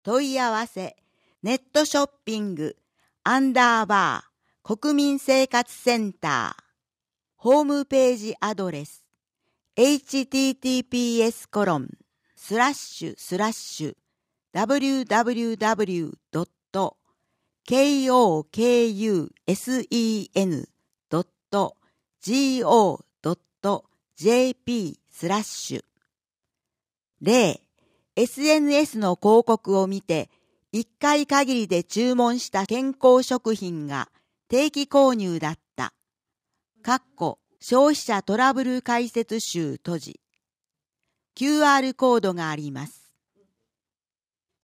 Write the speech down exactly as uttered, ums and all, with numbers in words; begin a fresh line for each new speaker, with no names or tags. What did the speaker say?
問い合わせ、ネットショッピング、アンダーバー、国民生活センター、ホームページアドレス、エイチティーティーピーエスコロンスラッシュスラッシュダブリューダブリューダブリュードットコクドットジオードットジェーピースラッシュ例 エスエヌエス の広告を見ていっかい限りで注文した健康食品が定期購入だった。かっこ消費者トラブル解説集閉じ。キューアール コードがあります。